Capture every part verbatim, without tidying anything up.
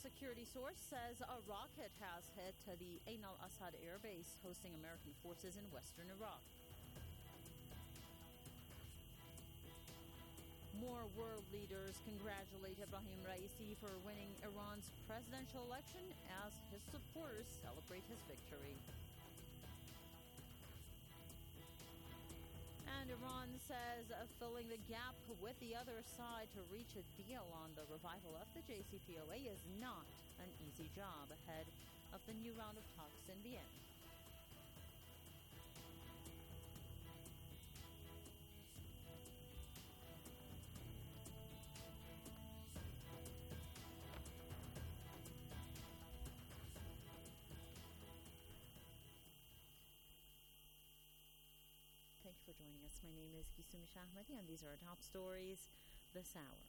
security source says a rocket has hit the Ain al-Assad air base hosting American forces in western Iraq. More world leaders congratulate Ebrahim Raisi for winning Iran's presidential election as his supporters celebrate his victory. And Iran says uh, filling the gap with the other side to reach a deal on the revival of the J C P O A is not an easy job ahead of the new round of talks in Vienna. Thank you for joining us. My name is Gisumi Shahmadi, and these are our top stories this hour.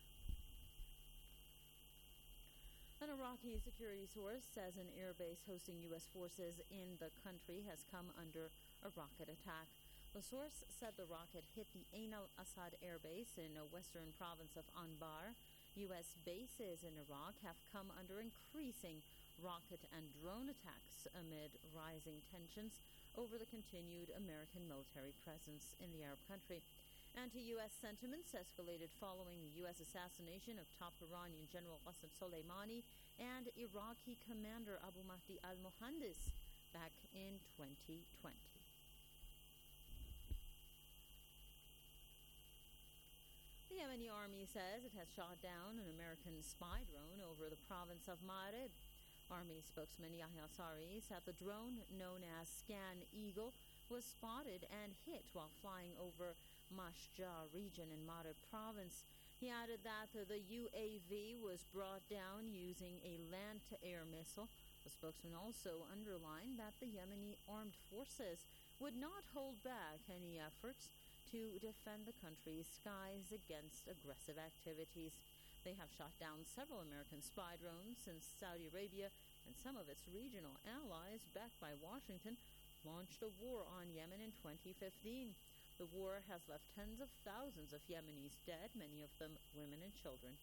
An Iraqi security source says an airbase hosting U S forces in the country has come under a rocket attack. The source said the rocket hit the Ain al-Assad airbase in the western province of Anbar. U S bases in Iraq have come under increasing rocket and drone attacks amid rising tensions over the continued American military presence in the Arab country. Anti-U S sentiments escalated following the U S assassination of top Iranian General Qasem Soleimani and Iraqi commander Abu Mahdi al-Mohandis back in twenty twenty. The Yemeni army says it has shot down an American spy drone over the province of Ma'arib. Army spokesman Yahya Sari said the drone, known as Scan Eagle, was spotted and hit while flying over Mashja region in Ma'arib province. He added that the U A V was brought down using a land-to-air missile. The spokesman also underlined that the Yemeni armed forces would not hold back any efforts to defend the country's skies against aggressive activities. They have shot down several American spy drones since Saudi Arabia and some of its regional allies, backed by Washington, launched a war on Yemen in twenty fifteen. The war has left tens of thousands of Yemenis dead, many of them women and children.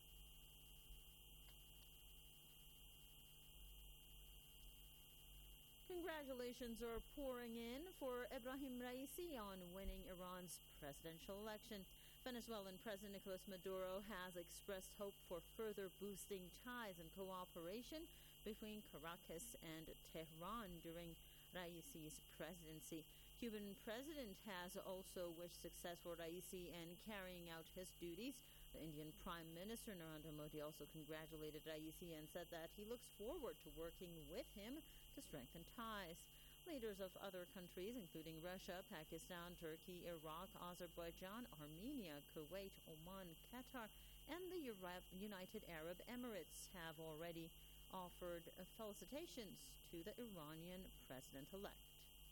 Congratulations are pouring in for Ebrahim Raisi on winning Iran's presidential election. Venezuelan President Nicolas Maduro has expressed hope for further boosting ties and cooperation between Caracas and Tehran during Raisi's presidency. Cuban president has also wished success for Raisi in carrying out his duties. The Indian Prime Minister Narendra Modi also congratulated Raisi and said that he looks forward to working with him to strengthen ties. Leaders of other countries, including Russia, Pakistan, Turkey, Iraq, Azerbaijan, Armenia, Kuwait, Oman, Qatar, and the United Arab Emirates, have already offered felicitations to the Iranian president-elect.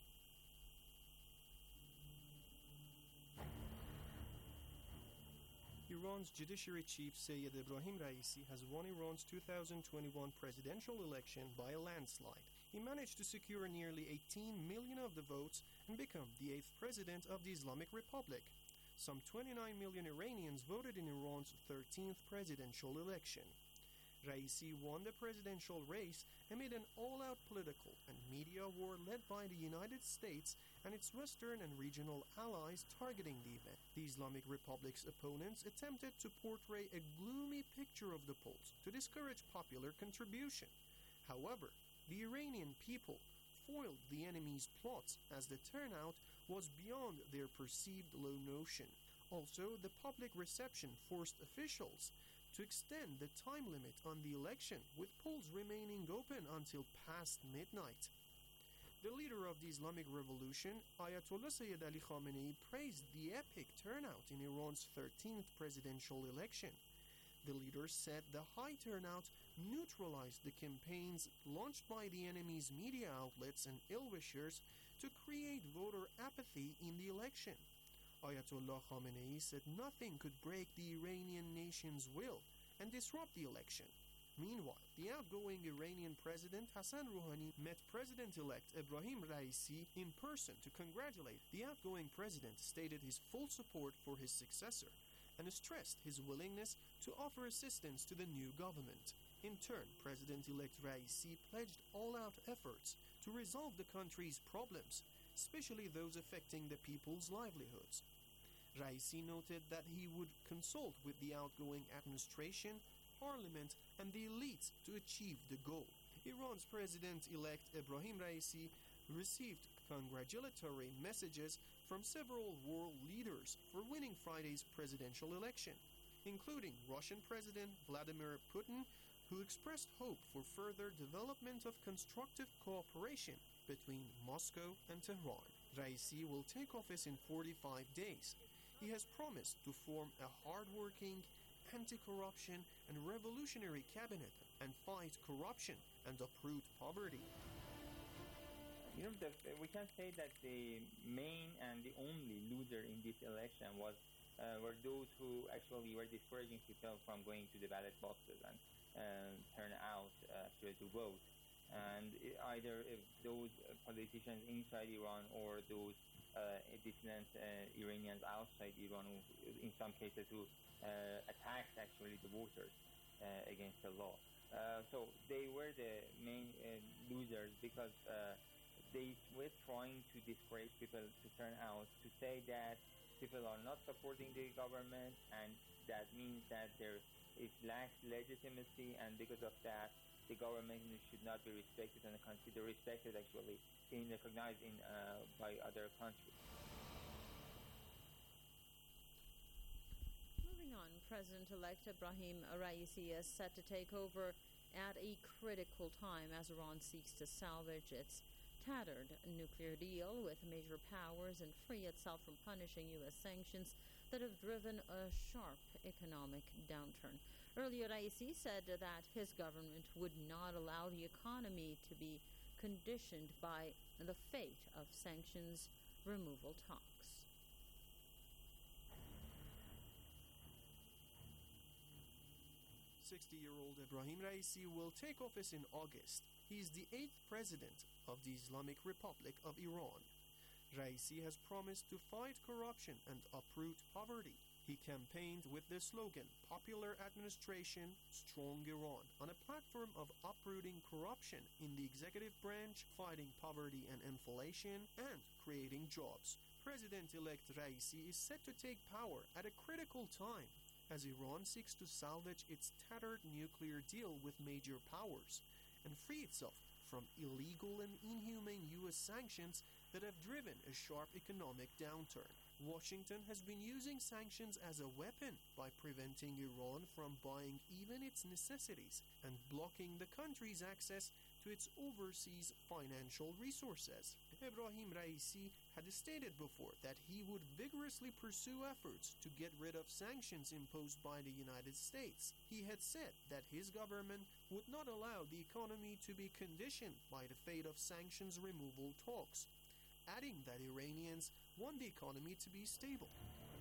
Iran's Judiciary Chief Sayed Ebrahim Raisi has won Iran's two thousand twenty-one presidential election by a landslide. He managed to secure nearly eighteen million of the votes and become the eighth president of the Islamic Republic. Some twenty-nine million Iranians voted in Iran's thirteenth presidential election. Raisi won the presidential race amid an all-out political and media war led by the United States and its Western and regional allies targeting the event. The Islamic Republic's opponents attempted to portray a gloomy picture of the polls to discourage popular contribution. However, the Iranian people foiled the enemy's plots as the turnout was beyond their perceived low notion. Also, the public reception forced officials to extend the time limit on the election, with polls remaining open until past midnight. The leader of the Islamic Revolution, Ayatollah Sayyid Ali Khamenei, praised the epic turnout in Iran's thirteenth presidential election. The leader said the high turnout neutralized the campaigns launched by the enemy's media outlets and ill-wishers to create voter apathy in the election. Ayatollah Khamenei said nothing could break the Iranian nation's will and disrupt the election. Meanwhile, the outgoing Iranian President Hassan Rouhani met President-elect Ebrahim Raisi in person to congratulate. The outgoing president stated his full support for his successor and stressed his willingness to offer assistance to the new government. In turn, President-elect Raisi pledged all-out efforts to resolve the country's problems, especially those affecting the people's livelihoods. Raisi noted that he would consult with the outgoing administration, parliament, and the elites to achieve the goal. Iran's President-elect Ebrahim Raisi received congratulatory messages from several world leaders for winning Friday's presidential election, including Russian President Vladimir Putin, who expressed hope for further development of constructive cooperation between Moscow and Tehran. Raisi will take office in forty-five days. He has promised to form a hard-working, anti-corruption and revolutionary cabinet and fight corruption and uproot poverty. You know, the, we can say that the main and the only loser in this election was uh, were those who actually were discouraging people from going to the ballot boxes and uh, turn out uh, actually to vote. And either if those politicians inside Iran or those uh, dissident uh, Iranians outside Iran, who, in some cases, who uh, attacked actually the voters uh, against the law. Uh, so they were the main uh, losers because uh, they were trying to discourage people to turn out, to say that people are not supporting the government, and that means that there is lacks legitimacy, and because of that, the government should not be respected and considered respected actually in recognized in uh, by other countries. Moving on, President-elect Ebrahim Raisi is set to take over at a critical time as Iran seeks to salvage its tattered nuclear deal with major powers and free itself from punishing U S sanctions that have driven a sharp economic downturn. Earlier, Raisi said that his government would not allow the economy to be conditioned by the fate of sanctions removal talks. sixty-year-old Ebrahim Raisi will take office in August. He is the eighth president of the Islamic Republic of Iran. Raisi has promised to fight corruption and uproot poverty. He campaigned with the slogan, Popular Administration, Strong Iran, on a platform of uprooting corruption in the executive branch, fighting poverty and inflation, and creating jobs. President-elect Raisi is set to take power at a critical time as Iran seeks to salvage its tattered nuclear deal with major powers and free itself from illegal and inhumane U S sanctions that have driven a sharp economic downturn. Washington has been using sanctions as a weapon by preventing Iran from buying even its necessities and blocking the country's access to its overseas financial resources. Ebrahim Raisi had stated before that he would vigorously pursue efforts to get rid of sanctions imposed by the United States. He had said that his government would not allow the economy to be conditioned by the fate of sanctions removal talks, adding that Iranians want the economy to be stable.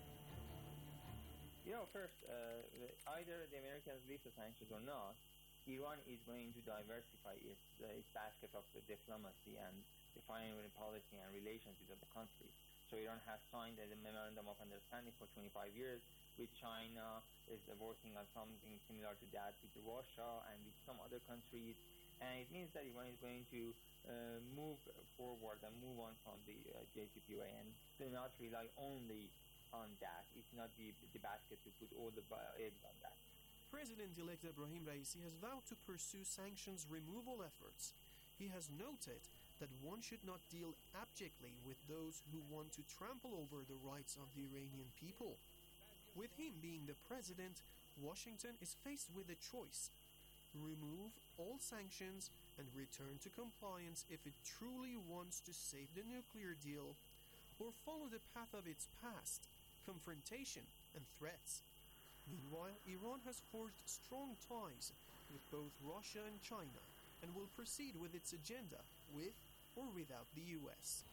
You know, first, uh, either the Americans lift the sanctions or not, Iran is going to diversify its, uh, its basket of the diplomacy and the foreign policy and relations with other countries. So Iran has signed a memorandum of understanding for twenty-five years with China, is uh, working on something similar to that with Russia and with some other countries. And it means that Iran is going to uh, move forward and move on from the uh, J C P O A and do not rely only on that. It's not the, the basket to put all the eggs on that. President-elect Ebrahim Raisi has vowed to pursue sanctions removal efforts. He has noted that one should not deal abjectly with those who want to trample over the rights of the Iranian people. With him being the president, Washington is faced with a choice: remove all sanctions and return to compliance if it truly wants to save the nuclear deal, or follow the path of its past, confrontation and threats. Meanwhile, Iran has forged strong ties with both Russia and China and will proceed with its agenda with or without the U S.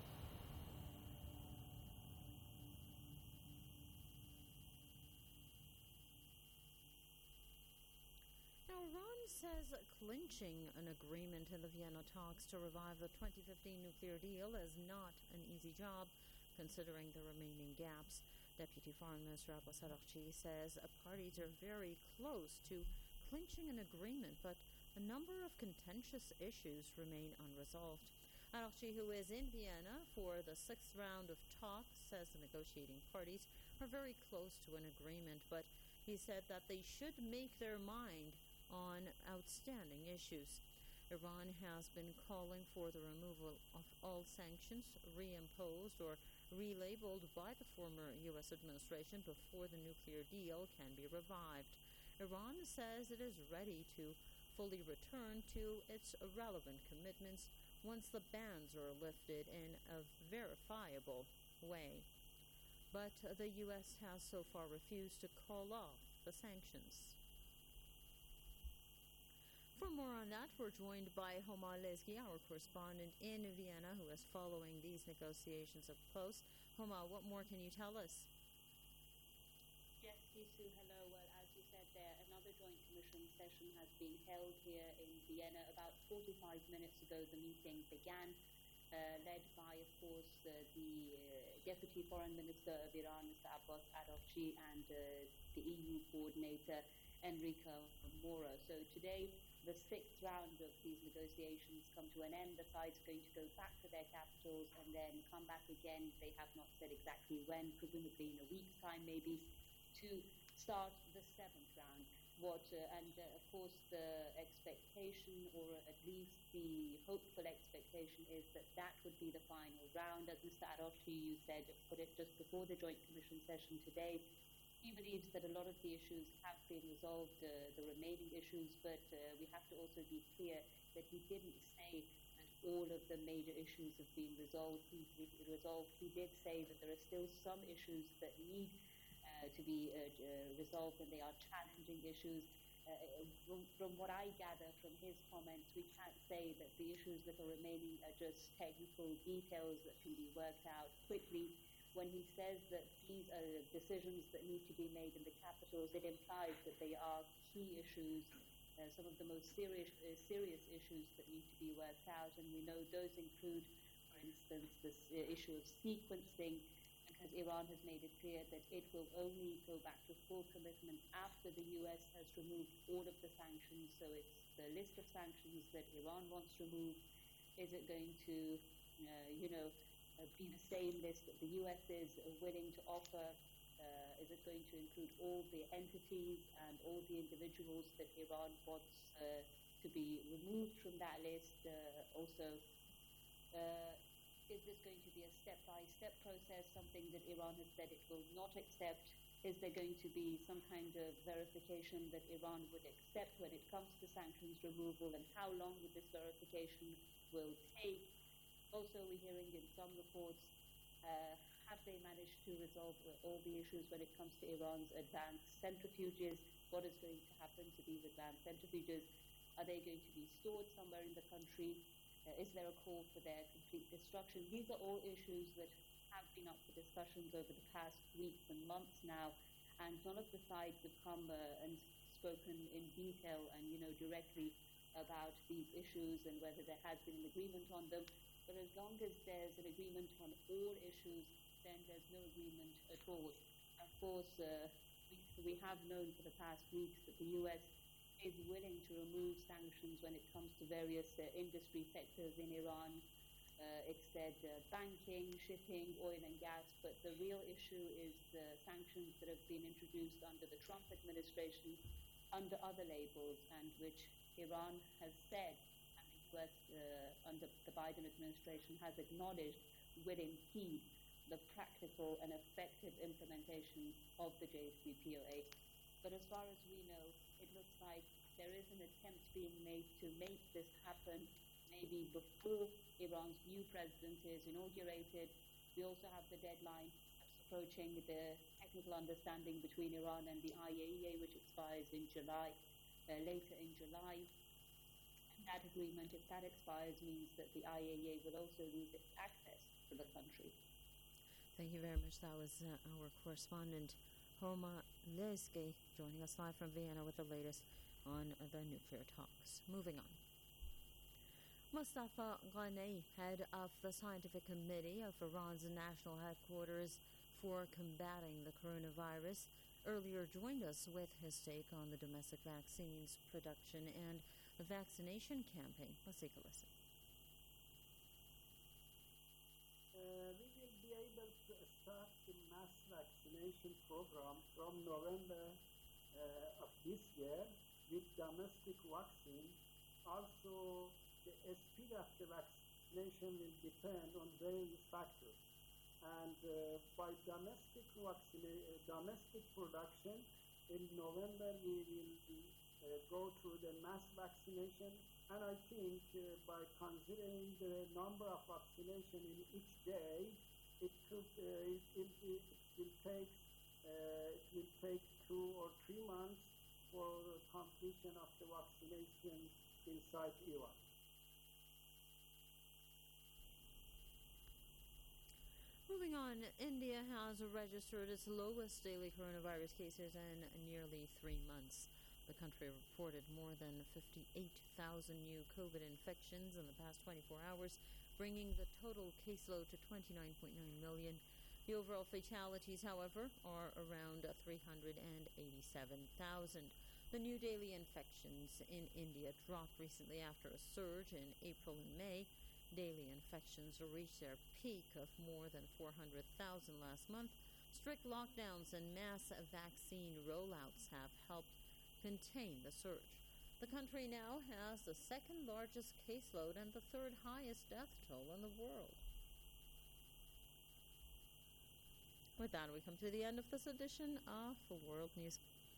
Now, Iran says clinching an agreement in the Vienna talks to revive the twenty fifteen nuclear deal is not an easy job, considering the remaining gaps. Deputy Foreign Minister Abbas Araghchi says parties are very close to clinching an agreement, but a number of contentious issues remain unresolved. Araghchi, who is in Vienna for the sixth round of talks, says the negotiating parties are very close to an agreement, but he said that they should make their mind on outstanding issues. Iran has been calling for the removal of all sanctions reimposed or relabeled by the former U S administration before the nuclear deal can be revived. Iran says it is ready to fully return to its relevant commitments once the bans are lifted in a verifiable way. But the U S has so far refused to call off the sanctions. For more on that, we're joined by Homa Lezgi, our correspondent in Vienna, who is following these negotiations up close. Homa, what more can you tell us? Yes, Sisu, hello. Well, as you said there, another joint commission session has been held here in Vienna. About forty-five minutes ago, the meeting began, uh, led by, of course, uh, the uh, Deputy Foreign Minister of Iran, Mister Abbas Araghchi, and uh, the E U coordinator, Enrico Mora. So today, the sixth round of these negotiations come to an end. The sides are going to go back to their capitals and then come back again. They have not said exactly when, presumably in a week's time maybe, to start the seventh round. What uh, and uh, of course the expectation, or at least the hopeful expectation, is that that would be the final round. As Mister Araghchi, you said, put it just before the joint commission session today, he believes that a lot of the issues have been resolved, uh, the remaining issues, but uh, we have to also be clear that he didn't say that all of the major issues have been resolved. He, he, resolved. he did say that there are still some issues that need uh, to be uh, uh, resolved, and they are challenging issues. Uh, from, from what I gather from his comments, we can't say that the issues that are remaining are just technical details that can be worked out quickly. When he says that these are decisions that need to be made in the capitals, it implies that they are key issues, uh, some of the most serious uh, serious issues that need to be worked out. And we know those include, for instance, this uh, issue of sequencing, because Iran has made it clear that it will only go back to full commitment after the U S has removed all of the sanctions. So it's the list of sanctions that Iran wants removed. Is it going to, uh, you know, Uh, be the same list that the U S is uh, willing to offer? Uh, is it going to include all the entities and all the individuals that Iran wants uh, to be removed from that list? Uh, also, uh, is this going to be a step-by-step process, something that Iran has said it will not accept? Is there going to be some kind of verification that Iran would accept when it comes to sanctions removal, and how long would this verification will take? Also, we're hearing in some reports, uh, have they managed to resolve all the issues when it comes to Iran's advanced centrifuges? What is going to happen to these advanced centrifuges? Are they going to be stored somewhere in the country? Uh, is there a call for their complete destruction? These are all issues that have been up for discussions over the past weeks and months now, and none of the sides have come uh, and spoken in detail and, you know, directly about these issues and whether there has been an agreement on them. But as long as there's an agreement on all issues, then there's no agreement at all. Of course, uh, we, we have known for the past weeks that the U S is willing to remove sanctions when it comes to various uh, industry sectors in Iran. Uh, it said uh, banking, shipping, oil and gas, but the real issue is the sanctions that have been introduced under the Trump administration under other labels, and which Iran has said, U S uh, under the Biden administration has acknowledged will impede the practical and effective implementation of the J C P O A. But as far as we know, it looks like there is an attempt being made to make this happen maybe before Iran's new president is inaugurated. We also have the deadline approaching the technical understanding between Iran and the I A E A, which expires in July, uh, later in July. That agreement, if that expires, means that the I A E A will also lose its access to the country. Thank you very much. That was uh, our correspondent, Homa Lezgi, joining us live from Vienna with the latest on uh, the nuclear talks. Moving on. Mustafa Ghanei, head of the Scientific Committee of Iran's national headquarters for combating the coronavirus, earlier joined us with his take on the domestic vaccines production and the vaccination campaign. Let's take a listen. Uh, we will be able to start the mass vaccination program from November uh, of this year with domestic vaccine. Also, the speed of the vaccination will depend on various factors. And uh, by domestic vaccina- uh, domestic production, in November we will uh, go through the mass vaccination. And I think uh, by considering the number of vaccination in each day, it could uh, it, it, it will take uh, it will take two or three months for completion of the vaccination inside Iran. Moving on, India has registered its lowest daily coronavirus cases in nearly three months. The country reported more than fifty-eight thousand new COVID infections in the past twenty-four hours, bringing the total caseload to twenty-nine point nine million. The overall fatalities, however, are around three hundred eighty-seven thousand. The new daily infections in India dropped recently after a surge in April and May. Daily infections reached their peak of more than four hundred thousand last month. Strict lockdowns and mass vaccine rollouts have helped contain the surge. The country now has the second largest caseload and the third highest death toll in the world. With that, we come to the end of this edition of World News.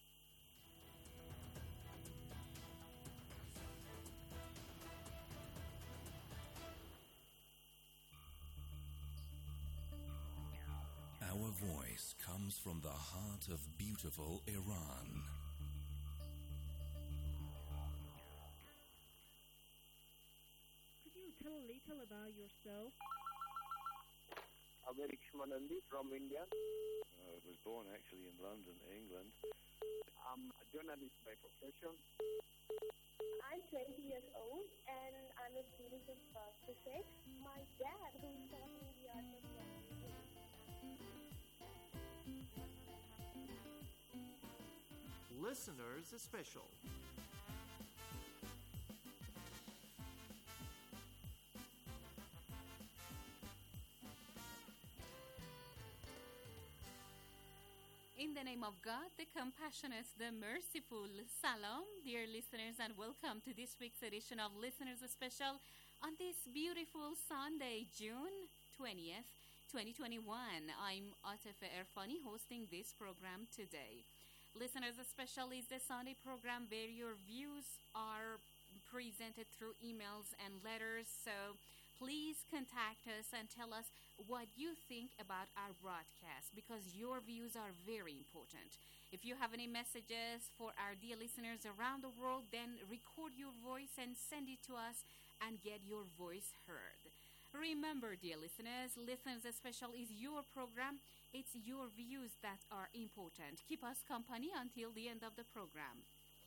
Our voice comes from the heart of beautiful Iran. Could you tell a little about yourself? Amerik Shmanandi from India. I was born actually in London, England. I'm a journalist by profession. I'm twenty years old and I'm a student of uh, physics. My dad, who taught me the art of writing. Listeners Special. In the name of God, the compassionate, the merciful, Salam, dear listeners, and welcome to this week's edition of Listeners Special on this beautiful Sunday, June twentieth, twenty twenty-one. I'm Atefe Erfani hosting this program today. Listeners Special is the Sunday program where your views are presented through emails and letters, so please contact us and tell us what you think about our broadcast, because your views are very important. If you have any messages for our dear listeners around the world, then record your voice and send it to us and get your voice heard. Remember, dear listeners, Listeners Special is your program. It's your views that are important. Keep us company until the end of the program.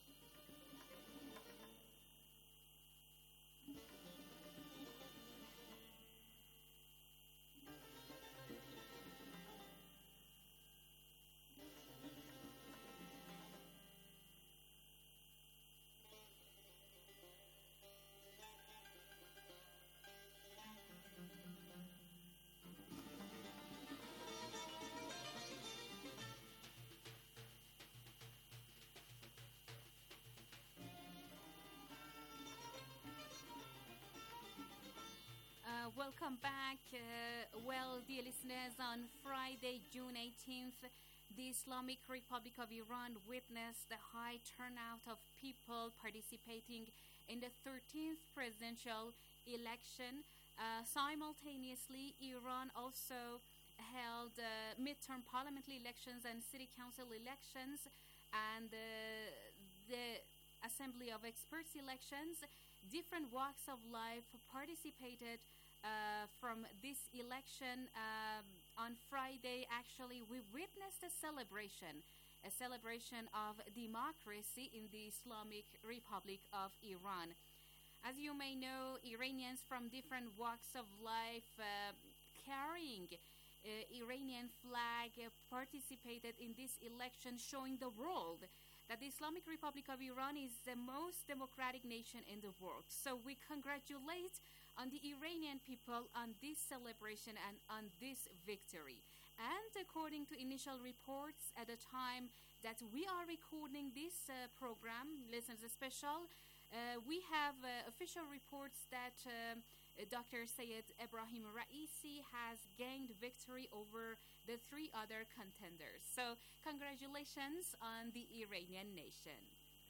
Uh, welcome back. Uh, well, dear listeners, on Friday, June eighteenth, the Islamic Republic of Iran witnessed the high turnout of people participating in the thirteenth presidential election. Uh, simultaneously, Iran also held uh, midterm parliamentary elections and city council elections, and uh, the Assembly of Experts elections. Different walks of life participated uh, from this election. Um, on Friday, actually, we witnessed a celebration, a celebration of democracy in the Islamic Republic of Iran. As you may know, Iranians from different walks of life uh, carrying uh, Iranian flag uh, participated in this election, showing the world that the Islamic Republic of Iran is the most democratic nation in the world. So we congratulate on the Iranian people on this celebration and on this victory. And according to initial reports at the time that we are recording this uh, program, Listeners Special, uh, we have uh, official reports that uh, Doctor Sayed Ebrahim Raisi has gained victory over the three other contenders. So congratulations on the Iranian nation.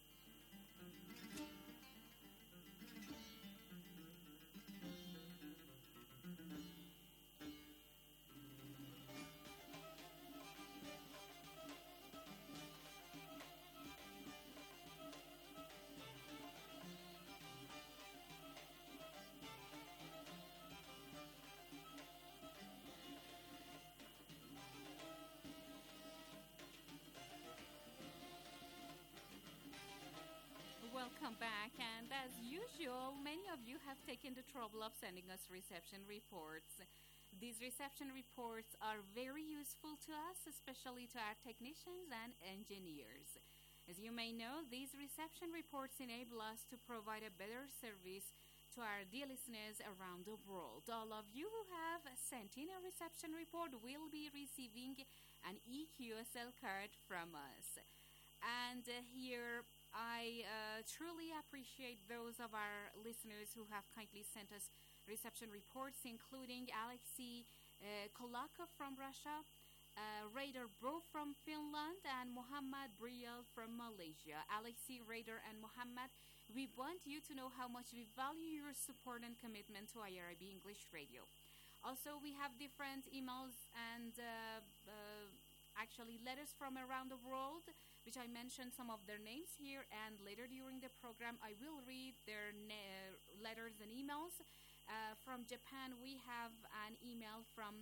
Welcome back, and as usual, many of you have taken the trouble of sending us reception reports. These reception reports are very useful to us, especially to our technicians and engineers. As you may know, these reception reports enable us to provide a better service to our dear listeners around the world. All of you who have sent in a reception report will be receiving an E Q S L card from us. And uh, here I uh, truly appreciate those of our listeners who have kindly sent us reception reports, including Alexei uh, Kolakov from Russia, uh, Raider Bro from Finland, and Muhammad Briel from Malaysia. Alexei, Raider, and Muhammad, we want you to know how much we value your support and commitment to I R I B English Radio. Also, we have different emails and uh, uh, actually letters from around the world, which I mentioned some of their names here, and later during the program I will read their na- letters and emails. Uh, from Japan, we have an email from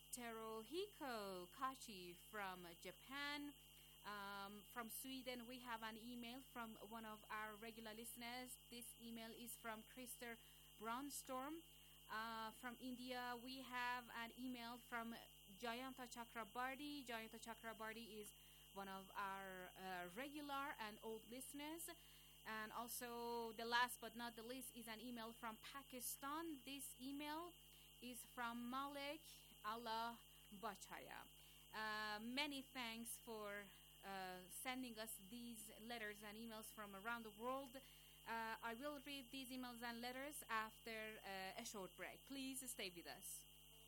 Teruhiko Kachi from Japan. Um, from Sweden, we have an email from one of our regular listeners. This email is from Krister Brownstorm. Uh, from India, we have an email from Jayanta Chakrabarti. Jayanta Chakrabarti is one of our uh, regular and old listeners. And also, the last but not the least is an email from Pakistan. This email is from Malik Allah Bachaya. Uh, many thanks for uh, sending us these letters and emails from around the world. Uh, I will read these emails and letters after uh, a short break. Please stay with us.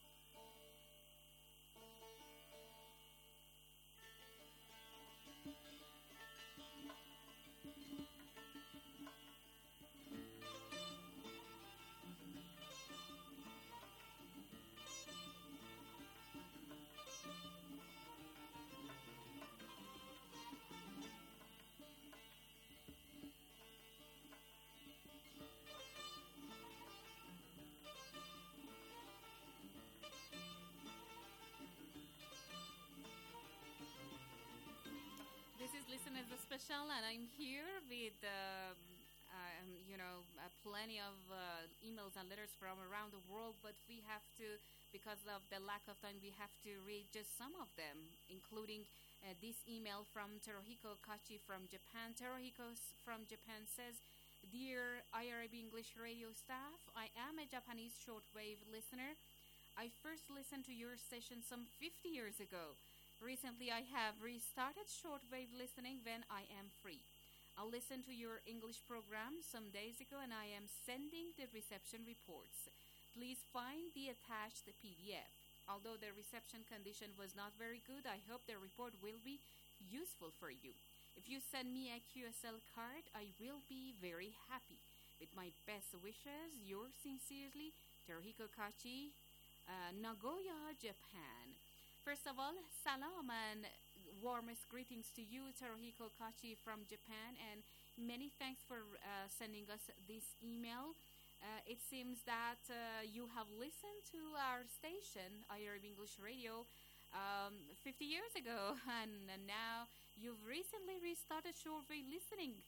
This is Listeners Special, and I'm here with, uh, um, you know, uh, plenty of uh, emails and letters from around the world, but we have to, because of the lack of time, we have to read just some of them, including uh, this email from Teruhiko Kachi from Japan. Teruhiko from Japan says, Dear I R I B English Radio staff, I am a Japanese shortwave listener. I first listened to your station some fifty years ago. Recently, I have restarted shortwave listening when I am free. I listened to your English program some days ago, and I am sending the reception reports. Please find the attached P D F. Although the reception condition was not very good, I hope the report will be useful for you. If you send me a Q S L card, I will be very happy. With my best wishes, yours sincerely, Teruhiko Kachi, uh, Nagoya, Japan. First of all, salam and warmest greetings to you, Teruhiko Kachi from Japan, and many thanks for uh, sending us this email. Uh, it seems that uh, you have listened to our station, I R I B English Radio, um, fifty years ago, and, and now you've recently restarted shortwave listening.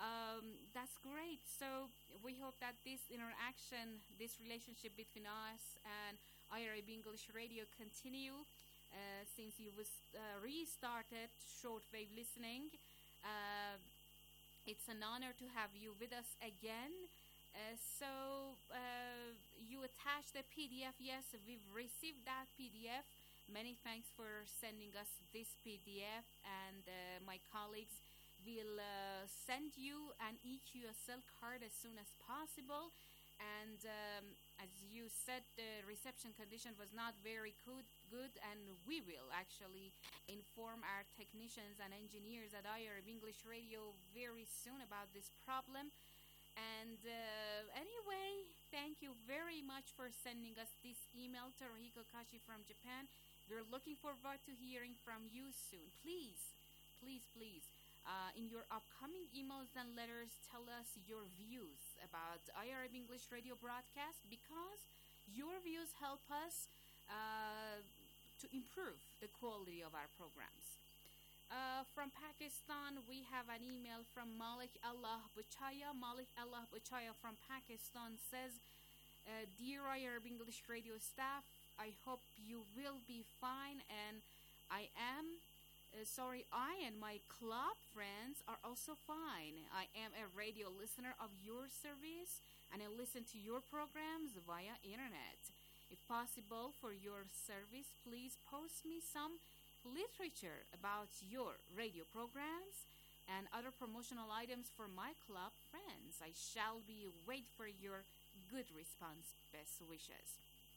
Um, that's great. So we hope that this interaction, this relationship between us and I R A B English Radio continue uh, since you was uh, restarted shortwave listening. Uh, it's an honor to have you with us again. Uh, so uh, you attached the P D F. Yes, we've received that P D F. Many thanks for sending us this P D F, and uh, my colleagues will uh, send you an E Q S L card as soon as possible. And um, as you said, the reception condition was not very good, good, and we will actually inform our technicians and engineers at I R A B English Radio very soon about this problem. And uh, anyway, thank you very much for sending us this email, Toruhiko Kashi from Japan. We're looking forward to hearing from you soon. Please, please, please. Uh, in your upcoming emails and letters, tell us your views about I R A B English Radio broadcast, because your views help us uh, to improve the quality of our programs. Uh, from Pakistan, we have an email from Malik Allah Buchaya. Malik Allah Buchaya from Pakistan says, uh, Dear I R A B English Radio staff, I hope you will be fine, and I am. Uh, sorry, I and my club friends are also fine. I am a radio listener of your service, and I listen to your programs via internet. If possible for your service, please post me some literature about your radio programs and other promotional items for my club friends. I shall be wait for your good response. Best wishes.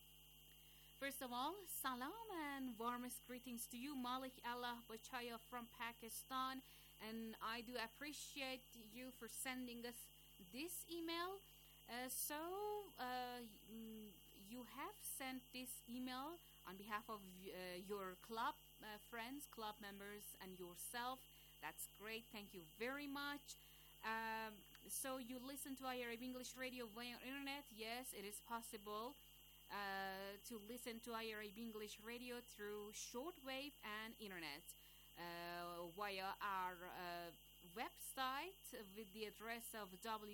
First of all, salam and warmest greetings to you, Malik Allah Bachaya from Pakistan. And I do appreciate you for sending us this email. Uh, so, uh, you have sent this email on behalf of uh, your club uh, friends, club members, and yourself. That's great. Thank you very much. Um, so, you listen to I R A B English Radio via internet. Yes, it is possible. Uh, to listen to I R A B English Radio through shortwave and internet uh, via our uh, website with the address of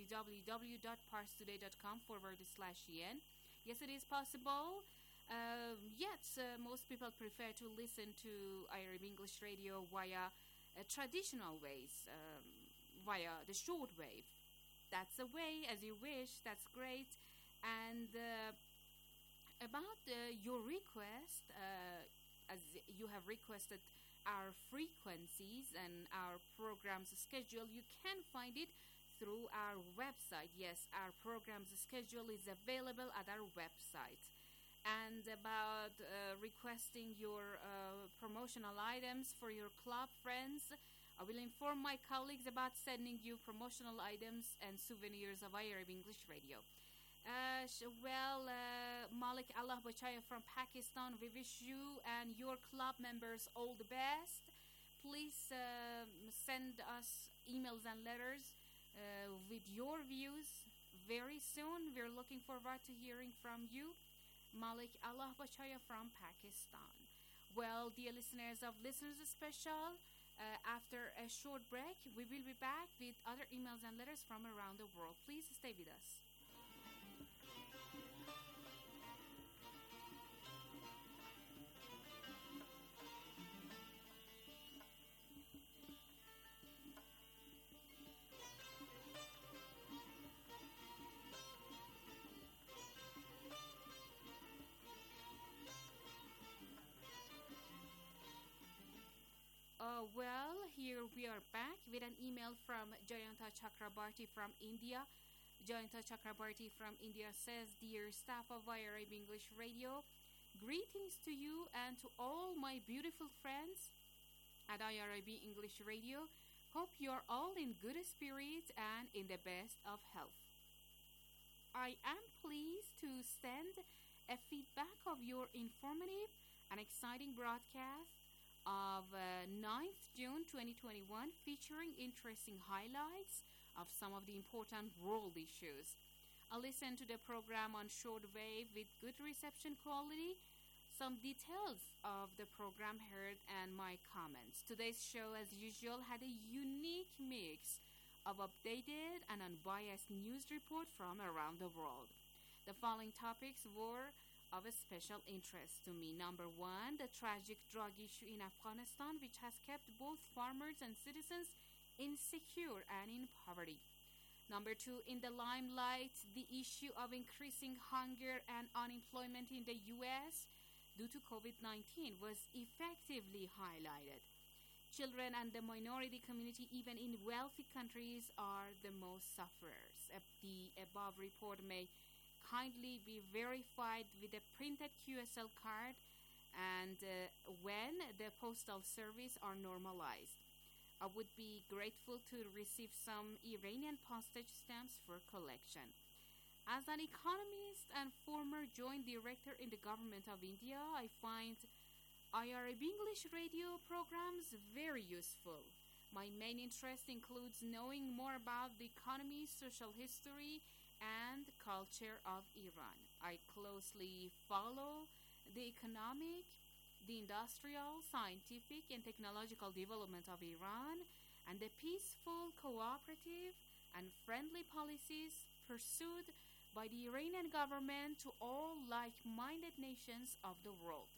www.parstoday.com forward slash en. Yes, it is possible. Uh, yes, uh, most people prefer to listen to I R A B English Radio via uh, traditional ways, um, via the shortwave. That's a way, as you wish. That's great. And uh, about uh, your request, uh, as you have requested our frequencies and our program's schedule, you can find it through our website. Yes, our program's schedule is available at our website. And about uh, requesting your uh, promotional items for your club friends, I will inform my colleagues about sending you promotional items and souvenirs of I R A B English Radio. Uh, well, uh, Malik Allah Bachaya from Pakistan, we wish you and your club members all the best. Please uh, send us emails and letters uh, with your views very soon. We're looking forward to hearing from you. Malik Allah Bachaya from Pakistan. Well, dear listeners of Listeners Special, uh, after a short break, we will be back with other emails and letters from around the world. Please stay with us. Uh, well, here we are back with an email from Jayanta Chakrabarti from India. Jayanta Chakrabarti from India says, Dear staff of I R A B English Radio, greetings to you and to all my beautiful friends at I R A B English Radio. Hope you're all in good spirit and in the best of health. I am pleased to send a feedback of your informative and exciting broadcast of uh, ninth June twenty twenty-one, featuring interesting highlights of some of the important world issues. I listened to the program on shortwave with good reception quality. Some details of the program heard and my comments. Today's show, as usual, had a unique mix of updated and unbiased news report from around the world. The following topics were of a special interest to me. Number one, the tragic drug issue in Afghanistan, which has kept both farmers and citizens insecure and in poverty. Number two, in the limelight, the issue of increasing hunger and unemployment in the U S due to COVID nineteen was effectively highlighted. Children and the minority community, even in wealthy countries, are the most sufferers. The above report may kindly be verified with a printed Q S L card and uh, when the postal service are normalized. I would be grateful to receive some Iranian postage stamps for collection. As an economist and former joint director in the government of India, I find I R A B English radio programs very useful. My main interest includes knowing more about the economy, social history, and culture of Iran. I closely follow the economic, the industrial, scientific, and technological development of Iran and the peaceful, cooperative, and friendly policies pursued by the Iranian government to all like-minded nations of the world.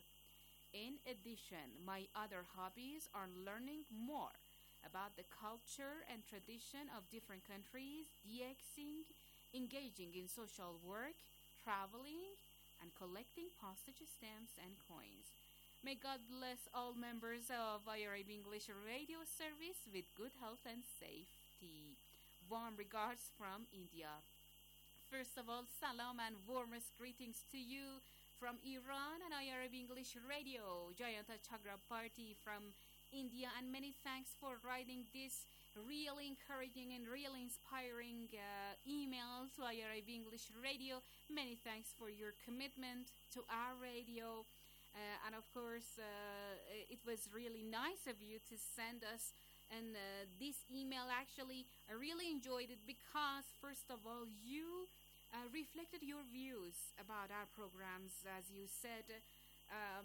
In addition, my other hobbies are learning more about the culture and tradition of different countries, DXing, engaging in social work, traveling, and collecting postage stamps and coins. May God bless all members of I R A B English radio service with good health and safety. Warm regards from India. First of all, salam and warmest greetings to you from Iran and I R A B English Radio, Jayanta Chakrabarti from India, and many thanks for writing this really encouraging and really inspiring uh, email to I R A B English Radio. Many thanks for your commitment to our radio, uh, and of course, uh, it was really nice of you to send us and uh, this email. Actually, I really enjoyed it because, first of all, you Uh, reflected your views about our programs. As you said, um,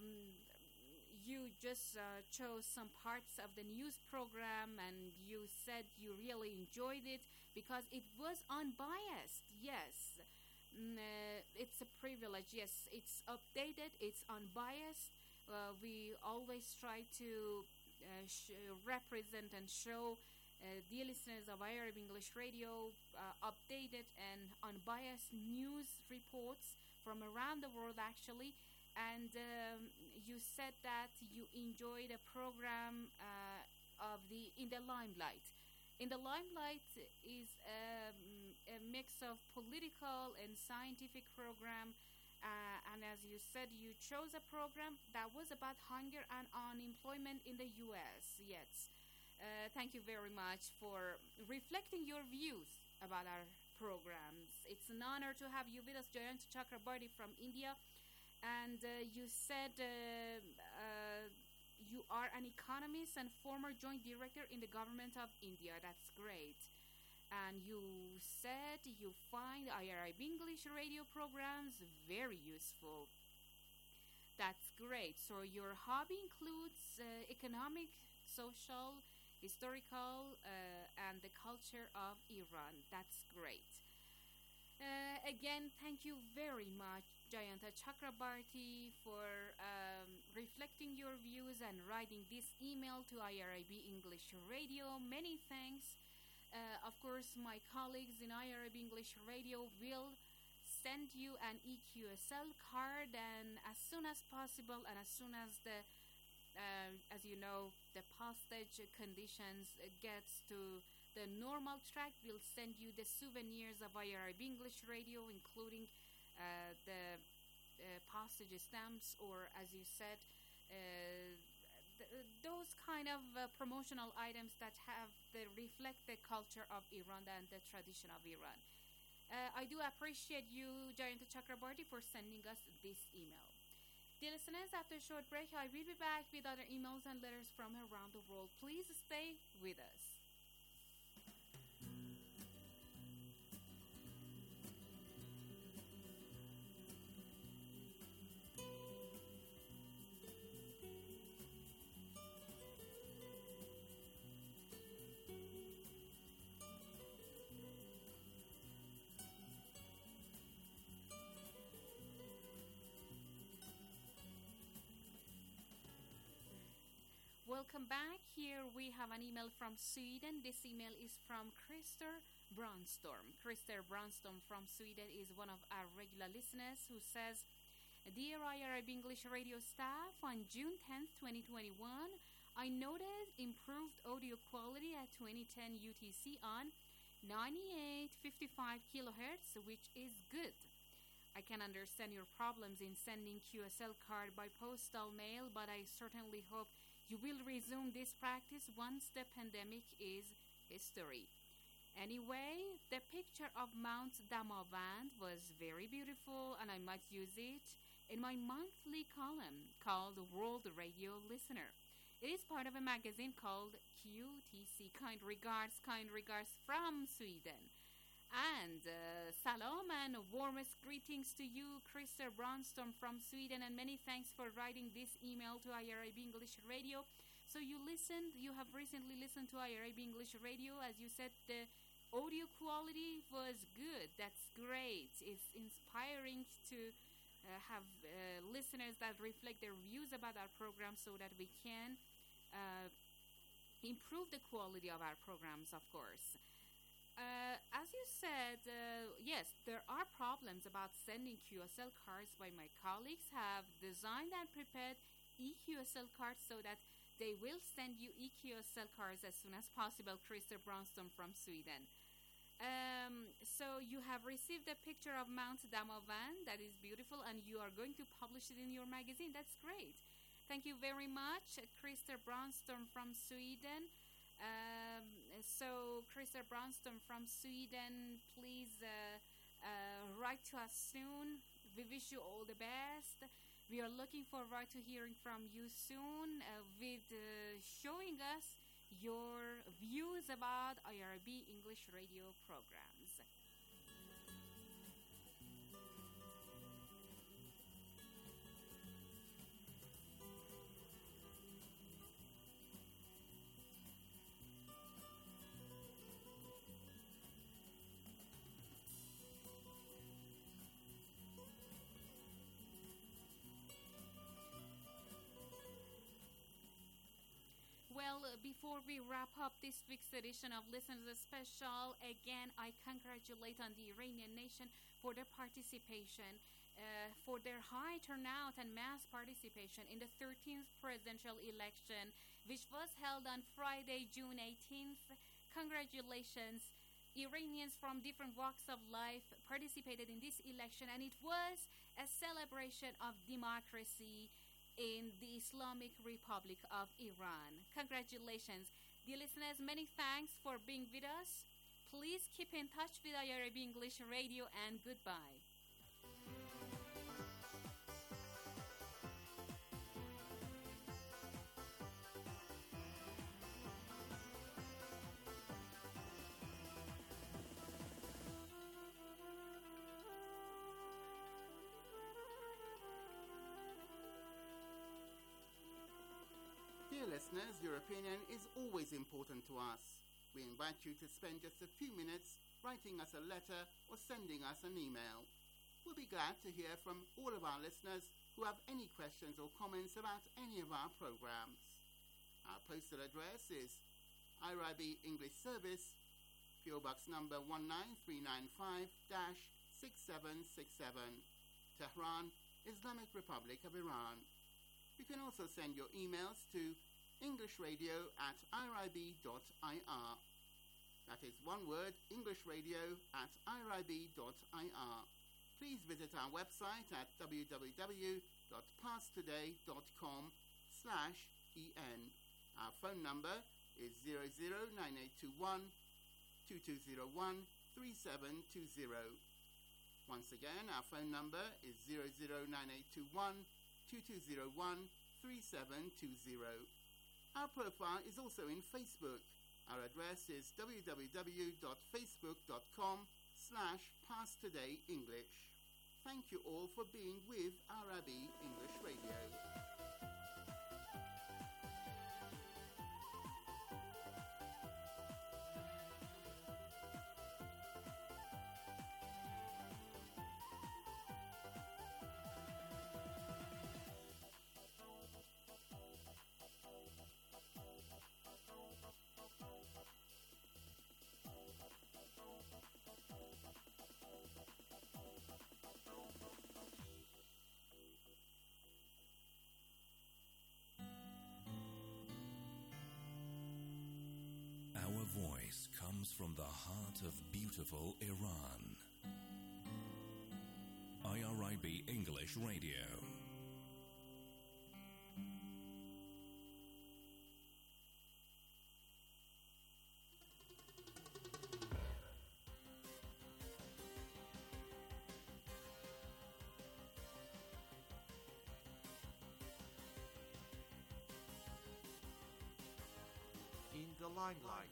you just uh, chose some parts of the news program and you said you really enjoyed it because it was unbiased. Yes, mm, uh, it's a privilege. Yes, it's updated, it's unbiased. Uh, we always try to uh, sh- represent and show Uh, dear listeners of I R A B English Radio, uh, updated and unbiased news reports from around the world, actually. And um, you said that you enjoyed a program uh, of the In the Limelight. In the Limelight is um, a mix of political and scientific program. Uh, and as you said, you chose a program that was about hunger and unemployment in the U S. Yes. Uh, thank you very much for reflecting your views about our programs. It's an honor to have you with us, Jayanta Chakrabarti from India. And uh, you said uh, uh, you are an economist and former joint director in the government of India. That's great. And you said you find I R A B English radio programs very useful. That's great. So your hobby includes uh, economic, social, historical, uh, and the culture of Iran. That's great. Uh, again, thank you very much, Jayanta Chakrabarti, for um, reflecting your views and writing this email to I R A B English Radio. Many thanks. Uh, of course, my colleagues in I R A B English Radio will send you an E Q S L card, and as soon as possible and as soon as the Uh, as you know, the postage conditions uh, gets to the normal track, we'll send you the souvenirs of I R A B English Radio, including uh, the uh, postage stamps, or as you said, uh, th- those kind of uh, promotional items that have the reflect the culture of Iran and the tradition of Iran. Uh, I do appreciate you, Jayanta Chakrabarti, for sending us this email. Dear listeners, after a short break, I will be back with other emails and letters from around the world. Please stay with us. Welcome back. Here we have an email from Sweden. This email is from Christer Bronstorm. Christer Bronstorm from Sweden is one of our regular listeners who says, Dear I R I B English radio staff, on June tenth, twenty twenty-one, I noted improved audio quality at twenty ten U T C on ninety-eight point five five kilohertz, which is good. I can understand your problems in sending Q S L card by postal mail, but I certainly hope you will resume this practice once the pandemic is history. Anyway, the picture of Mount Damavand was very beautiful, and I might use it in my monthly column called World Radio Listener. It is part of a magazine called Q T C. Kind regards, kind regards from Sweden. And uh, salam and warmest greetings to you, Christer Bronstorm from Sweden, and many thanks for writing this email to I R I B English Radio. So you listened, you have recently listened to I R I B English Radio. As you said, the audio quality was good. That's great. It's inspiring to uh, have uh, listeners that reflect their views about our program so that we can uh, improve the quality of our programs, of course. Uh, as you said, uh, yes, there are problems about sending Q S L cards, but my colleagues have designed and prepared E Q S L cards so that they will send you E Q S L cards as soon as possible. Christer Bronstorm from Sweden. Um, so you have received a picture of Mount Damavand. That is beautiful, and you are going to publish it in your magazine. That's great. Thank you very much, Christer Bronstorm from Sweden. Um, so, Christer Bronstorm from Sweden, please uh, uh, write to us soon. We wish you all the best. We are looking forward to hearing from you soon uh, with uh, showing us your views about I R B English radio programs. Well, uh, before we wrap up this week's edition of Listeners Special, again, I congratulate on the Iranian nation for their participation, uh, for their high turnout and mass participation in the thirteenth presidential election, which was held on Friday, June eighteenth. Congratulations. Iranians from different walks of life participated in this election, and it was a celebration of democracy in the Islamic Republic of Iran. Congratulations. Dear listeners, many thanks for being with us. Please keep in touch with I R I B English Radio, and goodbye. Dear listeners, your opinion is always important to us. We invite you to spend just a few minutes writing us a letter or sending us an email. We'll be glad to hear from all of our listeners who have any questions or comments about any of our programs. Our postal address is I R I B English Service, P O Box number one nine three nine five six seven six seven, Tehran, Islamic Republic of Iran. You can also send your emails to englishradio at I R I B dot I R. That is one word, englishradio at I R I B dot I R. Please visit our website at w w w dot pasttoday dot com slash E N. Our phone number is zero zero nine eight two one two two zero one three seven two zero. Once again, our phone number is zero zero nine eight two one two two zero one three seven two zero. Our profile is also in Facebook. Our address is w w w dot facebook dot com slash passtodayenglish. Thank you all for being with I R I B English Radio. voice comes from the heart of beautiful Iran. I R I B English Radio. In the limelight.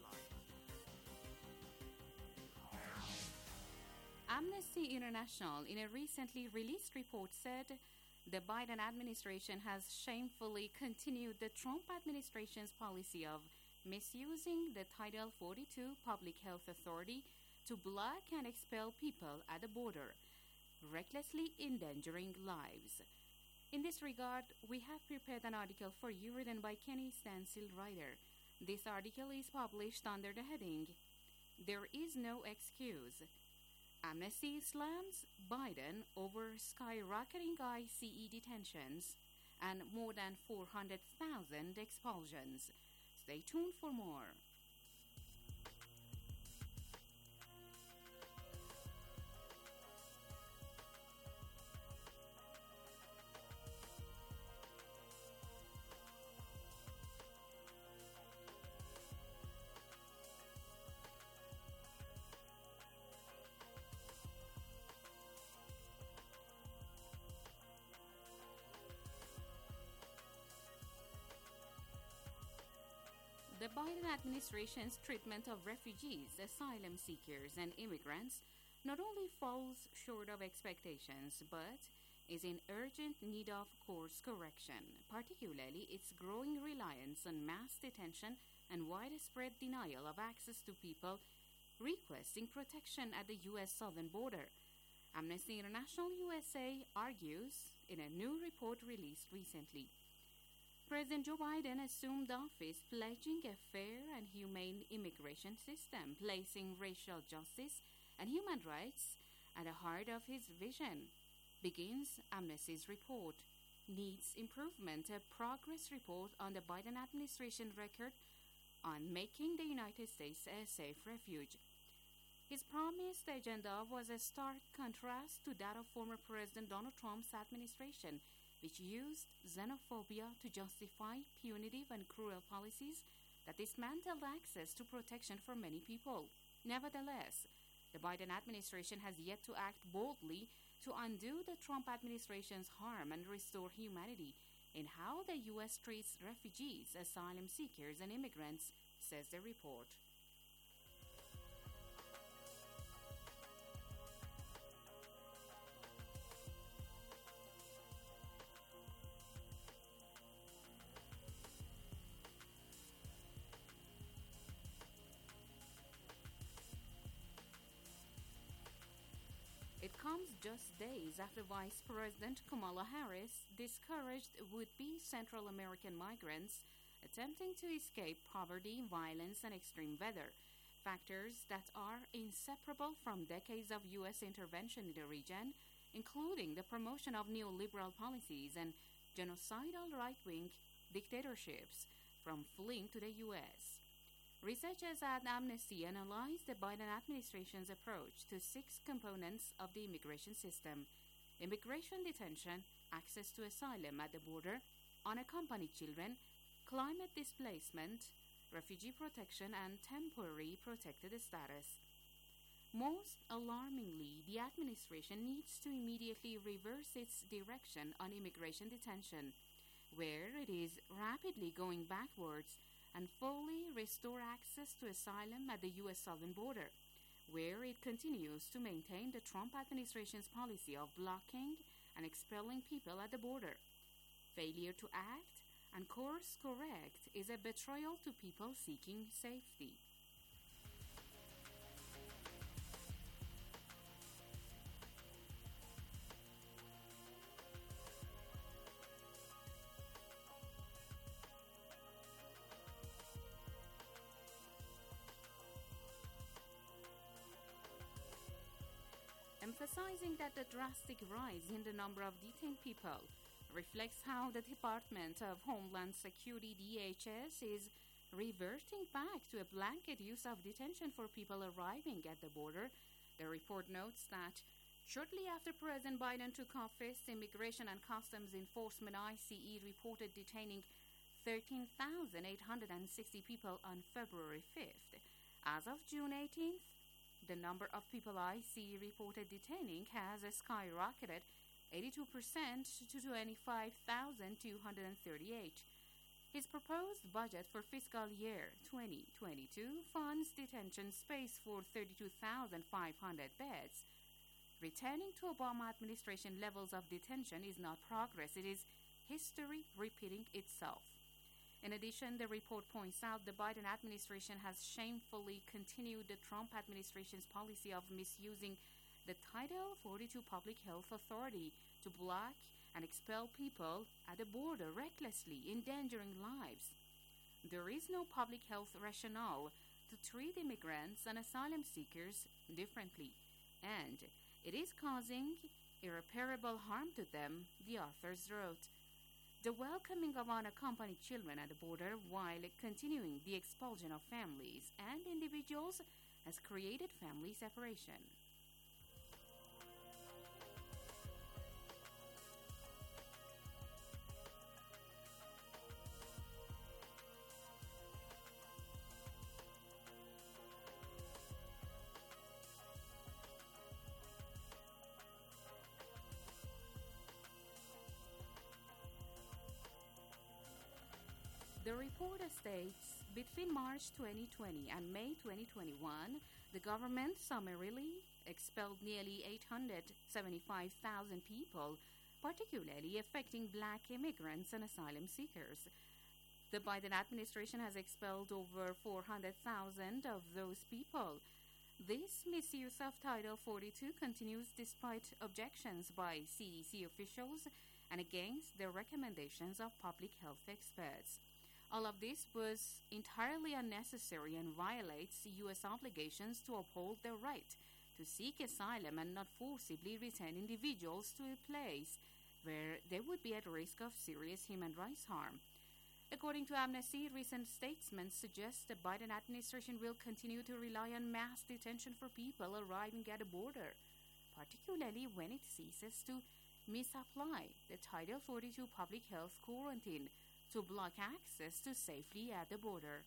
Amnesty International, in a recently released report, said the Biden administration has shamefully continued the Trump administration's policy of misusing the Title forty-two Public Health Authority to block and expel people at the border, recklessly endangering lives. In this regard, we have prepared an article for you written by Kenny Stansil Ryder. This article is published under the heading, "There is no excuse. Amnesty slams Biden over skyrocketing I C E detentions and more than four hundred thousand expulsions." Stay tuned for more. The Biden administration's treatment of refugees, asylum seekers, and immigrants not only falls short of expectations, but is in urgent need of course correction, particularly its growing reliance on mass detention and widespread denial of access to people requesting protection at the U S southern border. Amnesty International U S A argues in a new report released recently. President Joe Biden assumed office pledging a fair and humane immigration system, placing racial justice and human rights at the heart of his vision. Begins Amnesty's report. Needs improvement, a progress report on the Biden administration record on making the United States a safe refuge. His promised agenda was a stark contrast to that of former President Donald Trump's administration, which used xenophobia to justify punitive and cruel policies that dismantled access to protection for many people. Nevertheless, the Biden administration has yet to act boldly to undo the Trump administration's harm and restore humanity in how the U S treats refugees, asylum seekers, and immigrants, says the report. It comes just days after Vice President Kamala Harris discouraged would-be Central American migrants attempting to escape poverty, violence, and extreme weather, factors that are inseparable from decades of U S intervention in the region, including the promotion of neoliberal policies and genocidal right-wing dictatorships from fleeing to the U S. Researchers at Amnesty analyzed the Biden administration's approach to six components of the immigration system: immigration detention, access to asylum at the border, unaccompanied children, climate displacement, refugee protection, and temporary protected status. Most alarmingly, the administration needs to immediately reverse its direction on immigration detention, where it is rapidly going backwards, and fully restore access to asylum at the U S southern border, where it continues to maintain the Trump administration's policy of blocking and expelling people at the border. Failure to act and course correct is a betrayal to people seeking safety. Emphasizing that the drastic rise in the number of detained people reflects how the Department of Homeland Security, D H S, is reverting back to a blanket use of detention for people arriving at the border. The report notes that shortly after President Biden took office, Immigration and Customs Enforcement I C E reported detaining thirteen thousand eight hundred sixty people on February fifth. As of June eighteenth, the number of people I C E reported detaining has skyrocketed eighty-two percent to twenty-five thousand two hundred thirty-eight. His proposed budget for fiscal year twenty twenty-two funds detention space for thirty-two thousand five hundred beds. Returning to Obama administration levels of detention is not progress, it is history repeating itself. In addition, the report points out the Biden administration has shamefully continued the Trump administration's policy of misusing the Title forty-two Public Health Authority to block and expel people at the border recklessly, endangering lives. There is no public health rationale to treat immigrants and asylum seekers differently, and it is causing irreparable harm to them, the authors wrote. The welcoming of unaccompanied children at the border while continuing the expulsion of families and individuals has created family separation. The report states, between March twenty twenty and May twenty twenty-one, the government summarily expelled nearly eight hundred seventy-five thousand people, particularly affecting black immigrants and asylum seekers. The Biden administration has expelled over four hundred thousand of those people. This misuse of Title forty-two continues despite objections by C D C officials and against the recommendations of public health experts. All of this was entirely unnecessary and violates U S obligations to uphold their right to seek asylum and not forcibly return individuals to a place where they would be at risk of serious human rights harm. According to Amnesty, recent statements suggest the Biden administration will continue to rely on mass detention for people arriving at a border, particularly when it ceases to misapply the Title forty-two Public Health Quarantine to block access to safety at the border.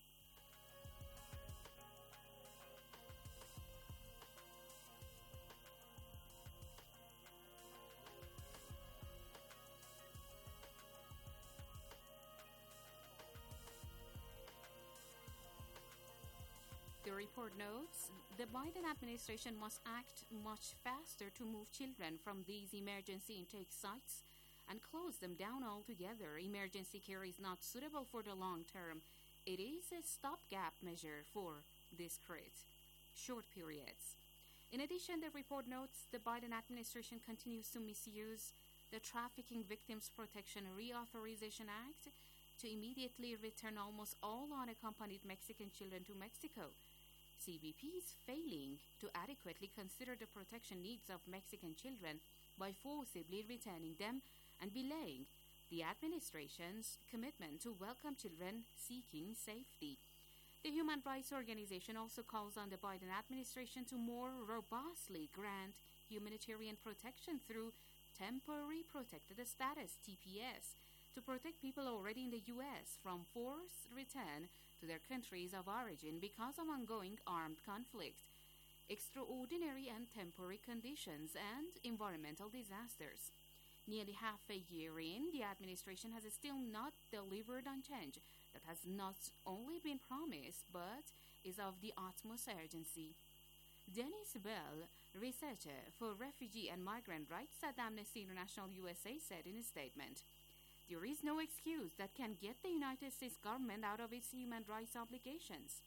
The report notes the Biden administration must act much faster to move children from these emergency intake sites and close them down altogether. Emergency care is not suitable for the long term. It is a stopgap measure for discrete, short periods. In addition, the report notes the Biden administration continues to misuse the Trafficking Victims Protection Reauthorization Act to immediately return almost all unaccompanied Mexican children to Mexico. C B P is failing to adequately consider the protection needs of Mexican children by forcibly returning them and belaying the administration's commitment to welcome children seeking safety. The Human Rights Organization also calls on the Biden administration to more robustly grant humanitarian protection through Temporary Protected Status, T P S, to protect people already in the U S from forced return to their countries of origin because of ongoing armed conflict, extraordinary and temporary conditions, and environmental disasters. Nearly half a year in, the administration has still not delivered on change that has not only been promised but is of the utmost urgency. Dennis Bell, researcher for refugee and migrant rights at Amnesty International U S A, said in a statement, "There is no excuse that can get the United States government out of its human rights obligations.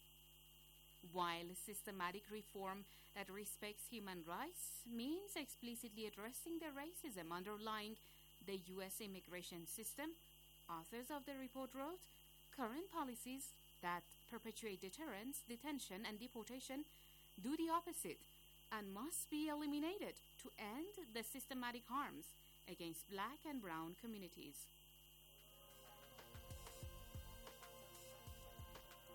While systematic reform that respects human rights means explicitly addressing the racism underlying the U S immigration system," authors of the report wrote, current policies that perpetuate deterrence, detention, and deportation do the opposite and must be eliminated to end the systematic harms against black and brown communities.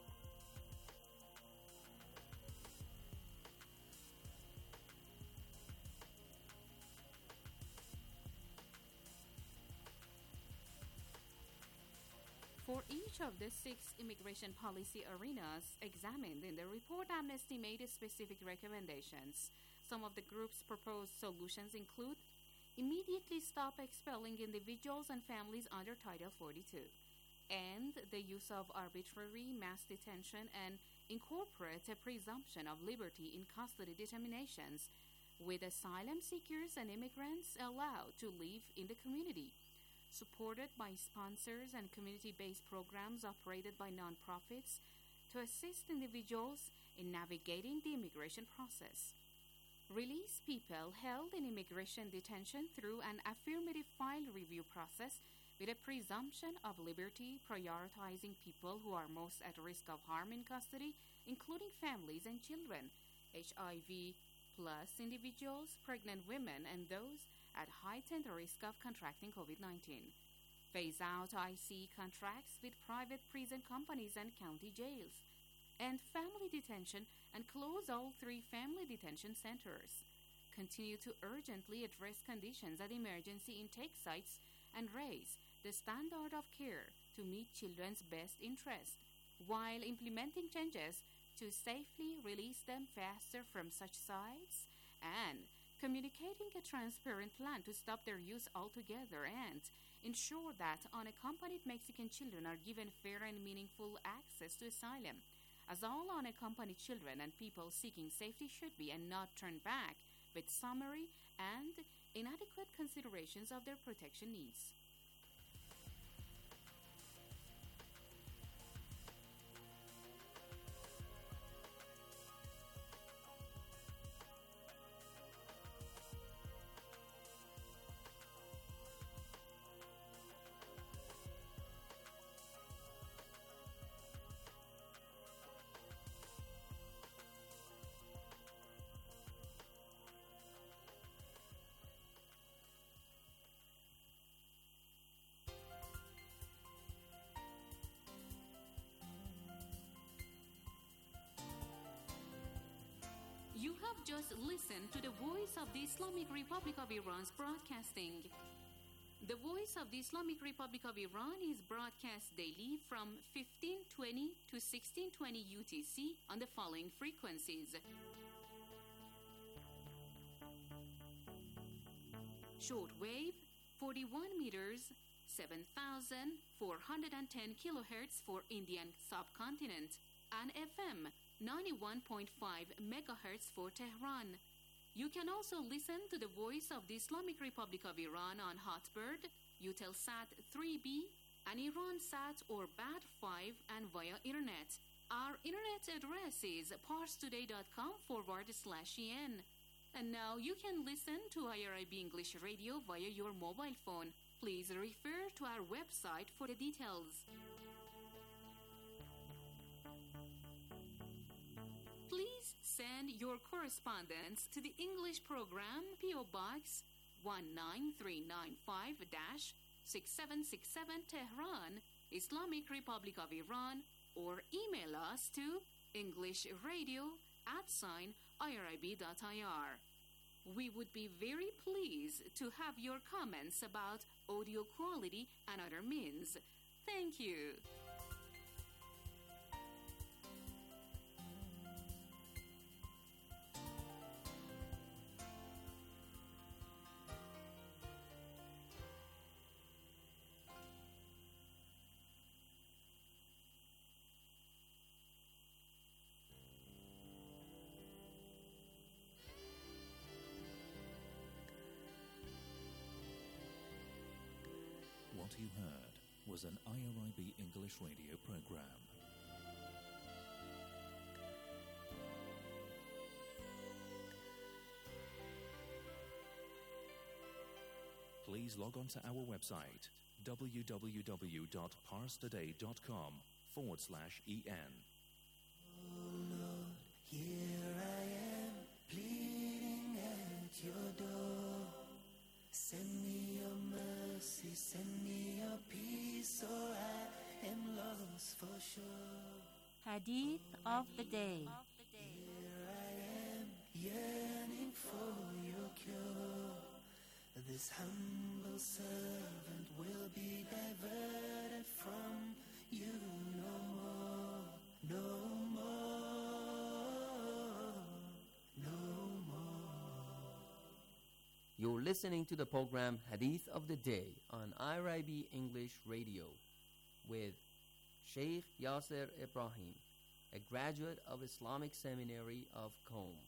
For each of the six immigration policy arenas examined in the report, Amnesty made specific recommendations. Some of the group's proposed solutions include immediately stop expelling individuals and families under Title forty-two, and the use of arbitrary mass detention, and incorporate a presumption of liberty in custody determinations, with asylum seekers and immigrants allowed to live in the community. Supported by sponsors and community-based programs operated by nonprofits to assist individuals in navigating the immigration process. Release people held in immigration detention through an affirmative file review process with a presumption of liberty, prioritizing people who are most at risk of harm in custody, including families and children, H I V plus individuals, pregnant women, and those at heightened risk of contracting COVID nineteen. Phase out I C contracts with private prison companies and county jails. End family detention and close all three family detention centers. Continue to urgently address conditions at emergency intake sites and raise the standard of care to meet children's best interest, while implementing changes to safely release them faster from such sites, and communicating a transparent plan to stop their use altogether and ensure that unaccompanied Mexican children are given fair and meaningful access to asylum, as all unaccompanied children and people seeking safety should be, and not turned back with summary and inadequate considerations of their protection needs. You have just listened to the Voice of the Islamic Republic of Iran's broadcasting. The Voice of the Islamic Republic of Iran is broadcast daily from fifteen twenty to sixteen twenty U T C on the following frequencies: shortwave forty-one meters, seven thousand four hundred ten kilohertz for Indian subcontinent, and F M ninety-one point five megahertz for Tehran. You can also listen to the Voice of the Islamic Republic of Iran on Hotbird, Eutelsat three B, and IranSat or B A D five, and via Internet. Our Internet address is parstoday.com forward slash en. And now you can listen to I R I B English Radio via your mobile phone. Please refer to our website for the details. Please send your correspondence to the English program, P O Box one nine three nine five, six seven six seven, Tehran, Islamic Republic of Iran, or email us to englishradio at sign irib.ir. We would be very pleased to have your comments about audio quality and other means. Thank you. What you heard was an I R I B English radio program. Please log on to our website www.parstoday.com forward slash en. Oh Lord, here I am, pleading at your door. Send me your mercy, send me your peace, or I am lost for sure. Hadith of the day. Here I am, yearning for your cure. This humble servant will be diverted from You're listening to the program Hadith of the Day on I R I B English Radio with Sheikh Yasser Ibrahim, a graduate of Islamic Seminary of Qom.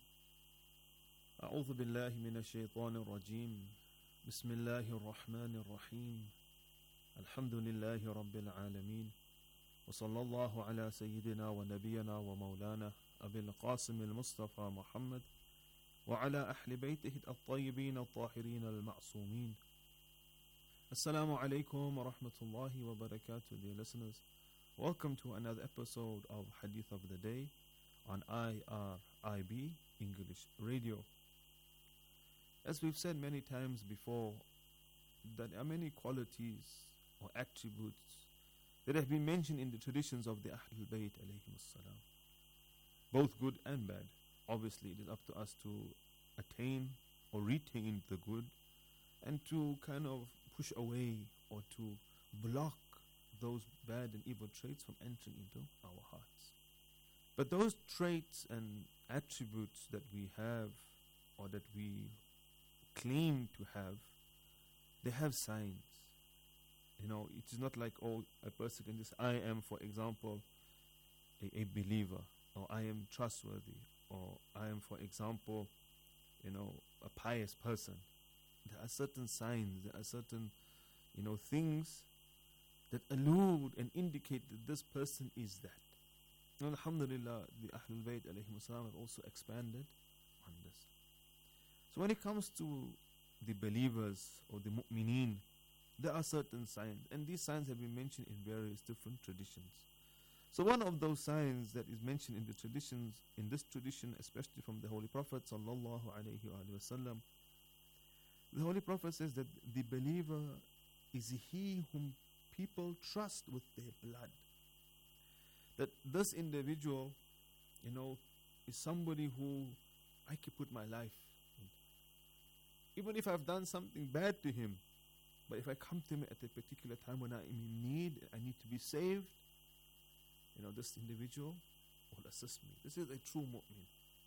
أعوذ بالله من الشيطان الرجيم بسم الله الرحمن الرحيم الحمد لله رب العالمين وصلى الله على سيدنا ونبينا ومولانا أبي القاسم المصطفى محمد وعلى أهل بيته الطيبين الطاهرين المعصومين. Assalamu alaikum wa rahmatullahi wa barakatuh, dear listeners. Welcome to another episode of Hadith of the Day on I R I B English Radio. As we've said many times before, that there are many qualities or attributes that have been mentioned in the traditions of the Ahlul Bayt alayhim salam, both good and bad. Obviously, it is up to us to attain or retain the good and to kind of push away or to block those bad and evil traits from entering into our hearts. But those traits and attributes that we have or that we claim to have, they have signs. You know, it is not like, oh, a person can just, I am, for example, a, a believer, or I am trustworthy, or I am, for example, you know, a pious person. There are certain signs, there are certain, you know, things that allude and indicate that this person is that. And alhamdulillah, the Ahlul Bayt alayhim salam have also expanded on this. So when it comes to the believers or the mu'mineen, there are certain signs, and these signs have been mentioned in various different traditions. So one of those signs that is mentioned in the traditions, in this tradition, especially from the Holy Prophet sallallahu alaihi wasallam, the Holy Prophet says that the believer is he whom people trust with their blood. That this individual, you know, is somebody who I can put my life in. Even if I've done something bad to him, but if I come to him at a particular time when I am in need, I need to be saved, you know, this individual will assist me. This is a true mu'min.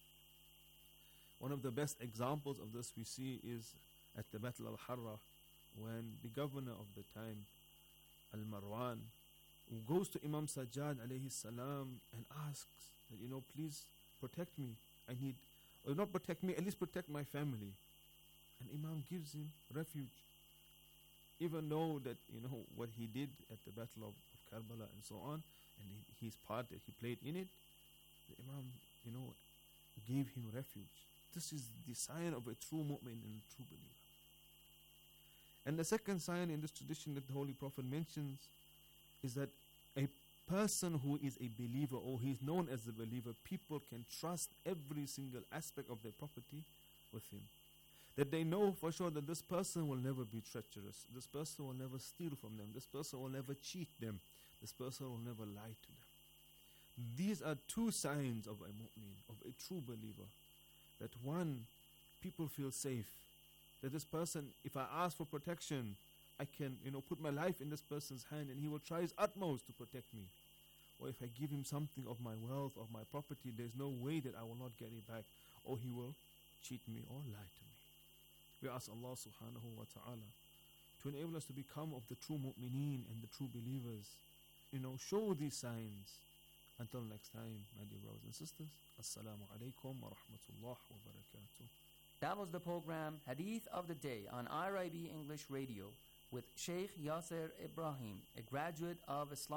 One of the best examples of this we see is at the Battle of Harra, when the governor of the time, Al-Marwan, goes to Imam Sajjad alayhi salam and asks that, you know, please protect me. I need, or not protect me, at least protect my family. And Imam gives him refuge. Even though that, you know, what he did at the Battle of, of Karbala and so on, and he, his part that he played in it, the Imam, you know, gave him refuge. This is the sign of a true mu'min and a true believer. And the second sign in this tradition that the Holy Prophet mentions is that a person who is a believer, or he is known as a believer, people can trust every single aspect of their property with him. That they know for sure that this person will never be treacherous, this person will never steal from them, this person will never cheat them, this person will never lie to them. These are two signs of a mu'min, of a true believer. That one, people feel safe. That this person, if I ask for protection, I can, you know, put my life in this person's hand and he will try his utmost to protect me. Or if I give him something of my wealth, of my property, there's no way that I will not get it back, or he will cheat me or lie to me. We ask Allah subhanahu wa ta'ala to enable us to become of the true mu'mineen and the true believers. You know, show these signs. Until next time, my dear brothers and sisters, Assalamu alaikum wa rahmatullah wa barakatuh. That was the program Hadith of the Day on I R I B English Radio with Sheikh Yasser Ibrahim, a graduate of Islam.